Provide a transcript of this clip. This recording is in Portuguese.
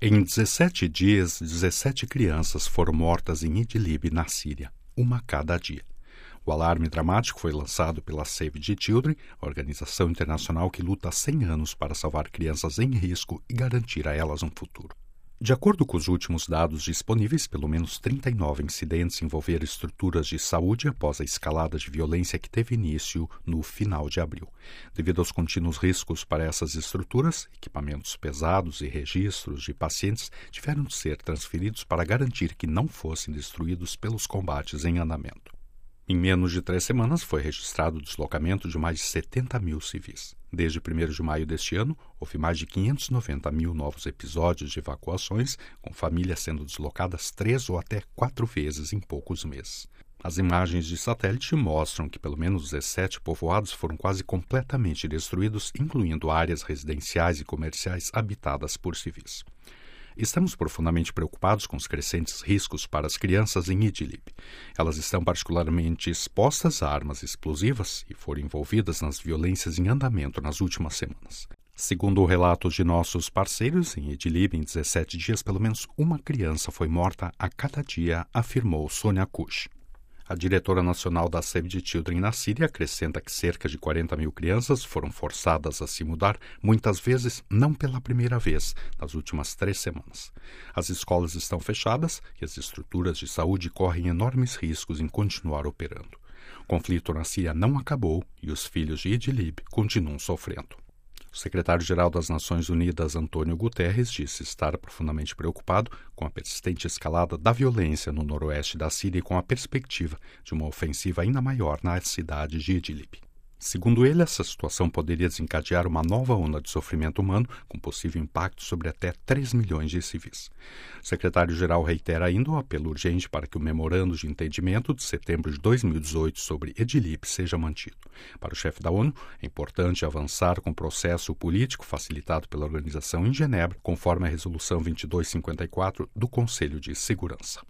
Em 17 dias, 17 crianças foram mortas em Idlib, na Síria, uma a cada dia. O alarme dramático foi lançado pela Save the Children, a organização internacional que luta há 100 anos para salvar crianças em risco e garantir a elas um futuro. De acordo com os últimos dados disponíveis, pelo menos 39 incidentes envolveram estruturas de saúde após a escalada de violência que teve início no final de abril. Devido aos contínuos riscos para essas estruturas, equipamentos pesados e registros de pacientes tiveram de ser transferidos para garantir que não fossem destruídos pelos combates em andamento. Em menos de 3 semanas, foi registrado o deslocamento de mais de 70 mil civis. Desde 1º de maio deste ano, houve mais de 590 mil novos episódios de evacuações, com famílias sendo deslocadas 3 ou até 4 vezes em poucos meses. As imagens de satélite mostram que pelo menos 17 povoados foram quase completamente destruídos, incluindo áreas residenciais e comerciais habitadas por civis. Estamos profundamente preocupados com os crescentes riscos para as crianças em Idlib. Elas estão particularmente expostas a armas explosivas e foram envolvidas nas violências em andamento nas últimas semanas. Segundo o relato de nossos parceiros, em Idlib, em 17 dias, pelo menos uma criança foi morta a cada dia, afirmou Sonia Kush. A diretora nacional da Save the Children na Síria acrescenta que cerca de 40 mil crianças foram forçadas a se mudar, muitas vezes não pela primeira vez, nas últimas 3 semanas. As escolas estão fechadas e as estruturas de saúde correm enormes riscos em continuar operando. O conflito na Síria não acabou e os filhos de Idlib continuam sofrendo. O secretário-geral das Nações Unidas, Antônio Guterres, disse estar profundamente preocupado com a persistente escalada da violência no noroeste da Síria e com a perspectiva de uma ofensiva ainda maior na cidade de Idlib. Segundo ele, essa situação poderia desencadear uma nova onda de sofrimento humano, com possível impacto sobre até 3 milhões de civis. O secretário-geral reitera ainda o apelo urgente para que o memorando de entendimento de setembro de 2018 sobre Idlib seja mantido. Para o chefe da ONU, é importante avançar com o processo político facilitado pela organização em Genebra, conforme a Resolução 2254 do Conselho de Segurança.